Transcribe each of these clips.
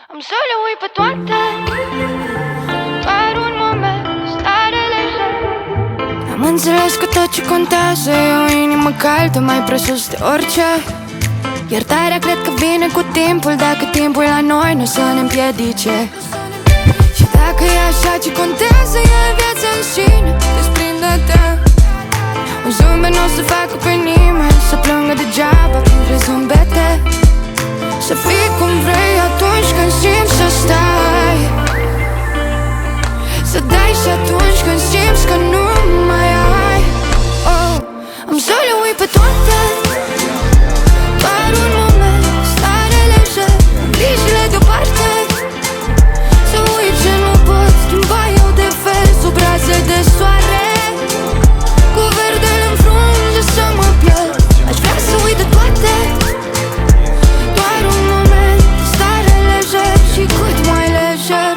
Am să le uit pe toate, doar un moment, stare lejer. Am înțeles că tot ce contează e o inimă caldă, mai presus de orice. Iertarea cred că vine cu timpul, dacă timpul la noi nu să ne împiedice. Și dacă e așa ce contează, e viața în sine, desprinde-te. Un zâmbet nu o să facă pe nimeni să plângă degeaba printre zâmbete. Să fii cum vrei atunci când simți să stai, să dai și atunci când simți că nu mai ai. Oh, am să le uit pe toate, doar un moment, stare lejer, grijile deoparte. Să uit ce nu pot schimba eu de fel sub raze de soare. Cu verdele în frunze să mă pierd, aș vrea să uit de toate. Doar un moment, stare lejer și cât mai lejer.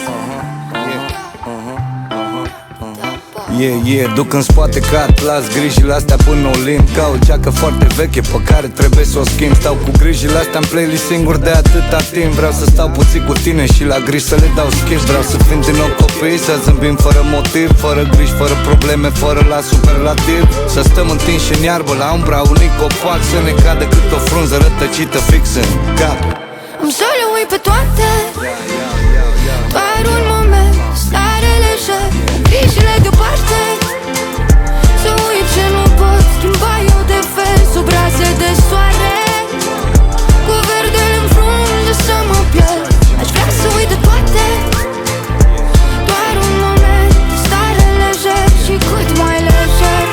Duc în spate ca atlas grijile astea până Olimp. Ca o geacă foarte veche pe care trebuie să o schimb. Stau cu grijile astea în playlist singur de atâta timp. Vreau să stau puțin cu tine și la griji să le dau schimb. Vreau să fim din nou copii, să zâmbim fără motiv, fără griji, fără probleme, fără la superlativ. Să stăm întinși în iarbă la umbra unui copac, să ne cadă cât o frunză rătăcită fix în cap. Am să le uit pe toate, doar un moment, stare lejer, grijile deoparte. Să uit ce nu pot schimba eu de fel sub raze de soare. Cu verdele în frunze să mă pierd, aș vrea să uit de toate. Doar un moment, stare lejer și cât mai lejer.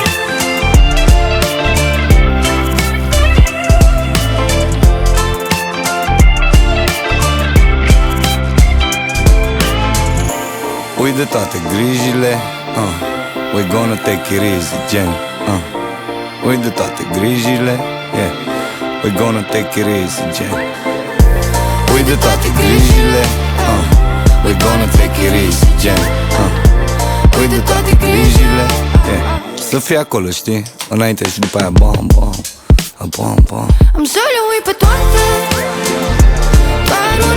Uit de toate grijile, we're gonna take it easy, gen, uit de toate grijile, yeah, we're gonna take it easy, gen. Uit de toate grijile, we're gonna take it easy, gen, uit de toate grijile, yeah. Să fii acolo, știi, înainte și după aia bam, bam, bam, bam. Am să le uit pe toate, doar